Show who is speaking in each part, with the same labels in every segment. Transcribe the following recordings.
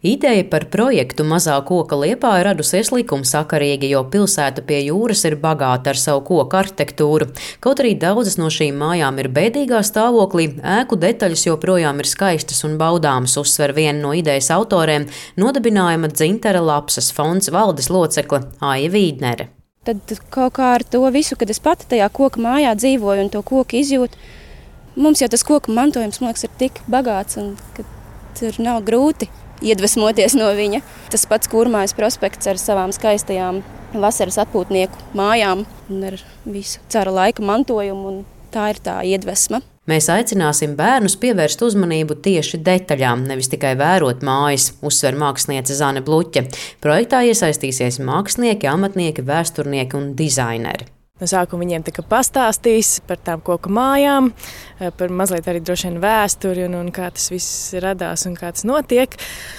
Speaker 1: Ideja par projektu Mazā koka Liepāja radusies likumsakarīgi, jo pilsēta pie jūras ir bagāta ar savu koku arhitektūru. Kaut arī daudzas no šīm mājām ir bēdīgā stāvoklī, ēku detaļas joprojām ir skaistas un baudāmas, uzsver viena no idejas autoriem - nodibinājuma Dzintara Lapsas fonds valdes locekle Aija Vīdnere.
Speaker 2: Tad kaut kā ar to visu, kad es pati tajā koka mājā dzīvoju un to koku izjūtu, mums jau tas koku mantojums, man liekas, ir tik bagāts un ka tur nav grūti iedvesmoties no viņa. Tas pats Kurmājas prospekts ar savām skaistajām vasaras atpūtnieku mājām un ar visu cara laika mantojumu, un tā ir tā iedvesma.
Speaker 1: Mēs aicināsim bērnus pievērst uzmanību tieši detaļām, nevis tikai vērot mājas, uzsver māksliniece Zane Bluķe. Projektā iesaistīsies mākslinieki, amatnieki, vēsturnieki un dizaineri.
Speaker 3: No sākuma viņiem tika pastāstījis par tām koku mājām, par mazliet arī droši vien vēsturi un kā tas viss radās un kā tas notiek.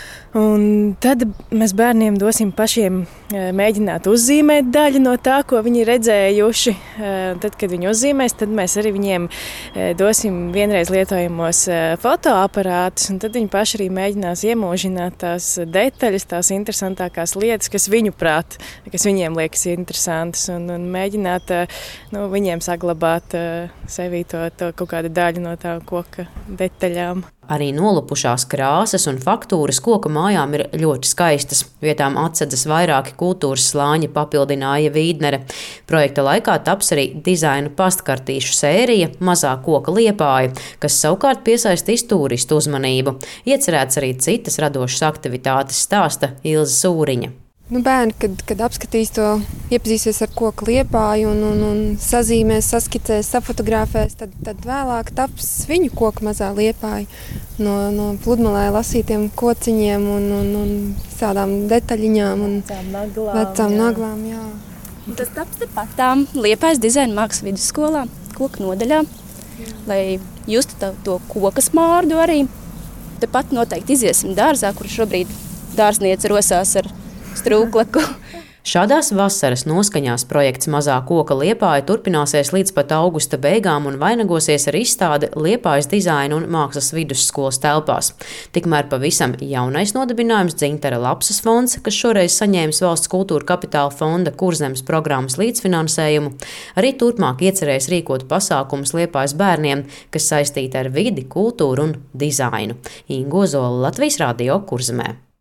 Speaker 3: Un tad mēs bērniem dosim pašiem mēģināt uzzīmēt daļu no tā, ko viņi ir redzējuši. Tad, kad viņi uzzīmēs, tad mēs arī viņiem dosim vienreiz lietojamos fotoaparātus, un tad viņi paši arī mēģinās iemūžināt tās detaļas, tās interesantākās lietas, kas viņu prāt, kas viņiem liekas interesantas, un mēģināt viņiem saglabāt sevī to kaut kādu daļu no tā koka detaļām.
Speaker 1: Arī nolupušās krāsas un faktūras koka mājām ir ļoti skaistas. Vietām atsedzas vairāki kultūras slāņi, papildināja Vīdnere. Projekta laikā taps arī dizaina pastkartīšu sērija Mazā koka Liepāja, kas savukārt piesaistīs turistu uzmanību. Iecerēts arī citas radošas aktivitātes, stāsta Ilze Sūriņa.
Speaker 4: Bērni, kad apskatīs to, iepazīsies ar koku Liepāju un sazīmēs, saskicēs, safotografēs, tad vēlāk taps viņu koka Mazā Liepāja no pludmalē lasītiem kociņiem un tādām detaļiņām un vecām naglām. Jā.
Speaker 2: Tas taps tepat tām Liepājas dizaina mākslas vidusskolā, koka nodaļā, lai justu to koka smārdu arī. Tepat noteikti iziesim dārzā, kur šobrīd dārzniece rosās ar strūklaku.
Speaker 1: Šādās vasaras noskaņās projekts Mazā koka Liepāja turpināsies līdz pat augusta beigām un vainagosies ar izstādi Liepājas dizaina un mākslas vidusskolas telpās. Tikmēr pavisam jaunais nodibinājums Dzintara Lapsas fonds, kas šoreiz saņēmis Valsts kultūra kapitāla fonda Kurzemes programmas līdzfinansējumu, arī turpmāk iecerēs rīkot pasākumus Liepājas bērniem, kas saistīti ar vidi, kultūru un dizainu. Ingo Zola, Latvijas Radio, Kurzemē.